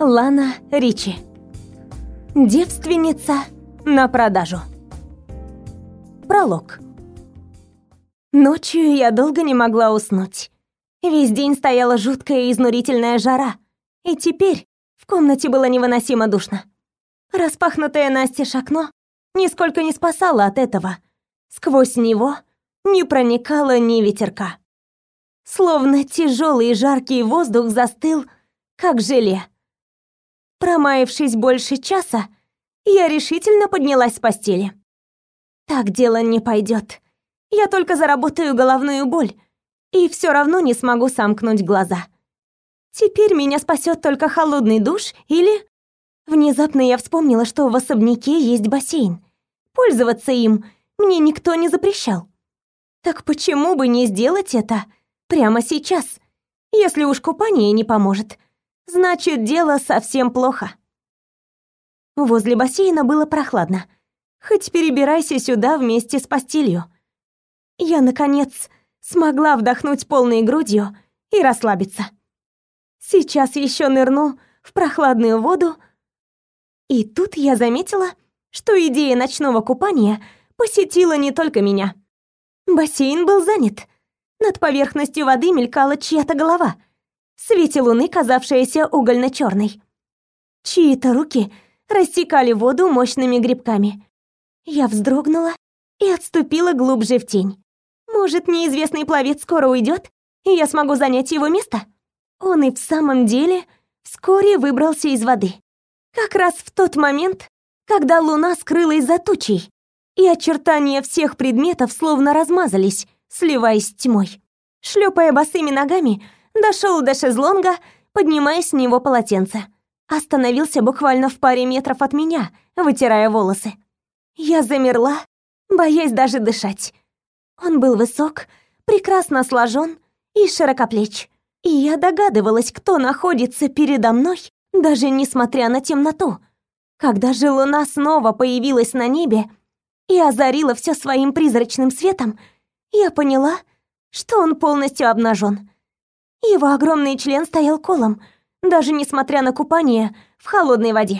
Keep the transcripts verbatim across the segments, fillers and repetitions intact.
Лана Ричи. Девственница на продажу. Пролог. Ночью я долго не могла уснуть. Весь день стояла жуткая изнурительная жара, и теперь в комнате было невыносимо душно. Распахнутое настежь окно нисколько не спасало от этого. Сквозь него не проникало ни ветерка. Словно тяжелый и жаркий воздух застыл, как желе. Промаявшись больше часа, я решительно поднялась с постели. Так дело не пойдет. Я только заработаю головную боль, и все равно не смогу сомкнуть глаза. Теперь меня спасет только холодный душ или... Внезапно я вспомнила, что в особняке есть бассейн. Пользоваться им мне никто не запрещал. Так почему бы не сделать это прямо сейчас? Если уж купание не поможет, значит, дело совсем плохо. Возле бассейна было прохладно. Хоть перебирайся сюда вместе с постелью. Я, наконец, смогла вдохнуть полной грудью и расслабиться. Сейчас еще нырну в прохладную воду. И тут я заметила, что идея ночного купания посетила не только меня. Бассейн был занят. Над поверхностью воды мелькала чья-то голова, в свете луны казавшаяся угольно-черной. Чьи-то руки рассекали воду мощными грибками. Я вздрогнула и отступила глубже в тень. Может, неизвестный пловец скоро уйдет, и я смогу занять его место? Он и в самом деле вскоре выбрался из воды. Как раз в тот момент, когда луна скрылась за тучей, и очертания всех предметов словно размазались, сливаясь с тьмой. Шлепая босыми ногами, дошел до шезлонга, поднимая с него полотенце. Остановился буквально в паре метров от меня, вытирая волосы. Я замерла, боясь даже дышать. Он был высок, прекрасно сложен и широкоплеч. И я догадывалась, кто находится передо мной, даже несмотря на темноту. Когда же луна снова появилась на небе и озарила все своим призрачным светом, я поняла, что он полностью обнажен. Его огромный член стоял колом, даже несмотря на купание в холодной воде.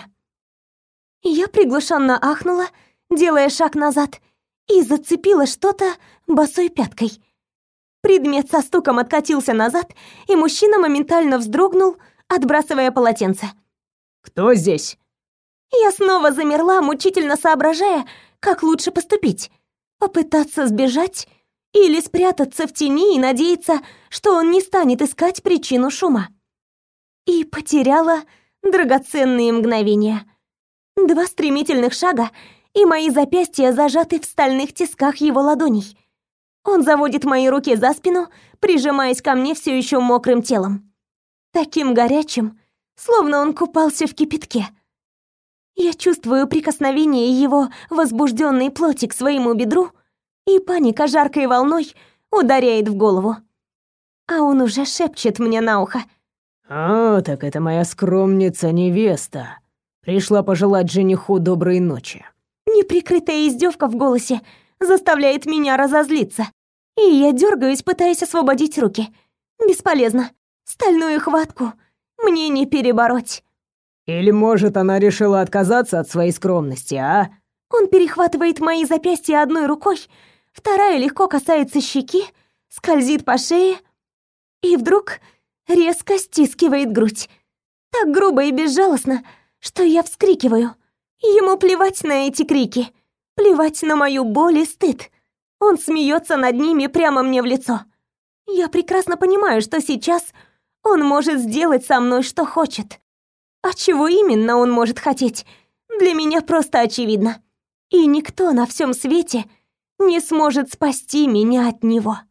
Я приглушенно ахнула, делая шаг назад, и зацепила что-то босой пяткой. Предмет со стуком откатился назад, и мужчина моментально вздрогнул, отбрасывая полотенце. «Кто здесь?» Я снова замерла, мучительно соображая, как лучше поступить. Попытаться сбежать или спрятаться в тени и надеяться, что он не станет искать причину шума. И потеряла драгоценные мгновения. Два стремительных шага, и мои запястья зажаты в стальных тисках его ладоней. Он заводит мои руки за спину, прижимаясь ко мне все еще мокрым телом. Таким горячим, словно он купался в кипятке. Я чувствую прикосновение его возбужденной плоти к своему бедру, и паника жаркой волной ударяет в голову. А он уже шепчет мне на ухо. «А, так это моя скромница-невеста. Пришла пожелать жениху доброй ночи». Неприкрытая издевка в голосе заставляет меня разозлиться, и я дергаюсь, пытаясь освободить руки. Бесполезно. Стальную хватку мне не перебороть. Или, может, она решила отказаться от своей скромности, а? Он перехватывает мои запястья одной рукой, вторая легко касается щеки, скользит по шее и вдруг резко стискивает грудь. Так грубо и безжалостно, что я вскрикиваю. Ему плевать на эти крики, плевать на мою боль и стыд. Он смеется над ними прямо мне в лицо. Я прекрасно понимаю, что сейчас он может сделать со мной, что хочет. А чего именно он может хотеть, для меня просто очевидно. И никто на всем свете не сможет спасти меня от него.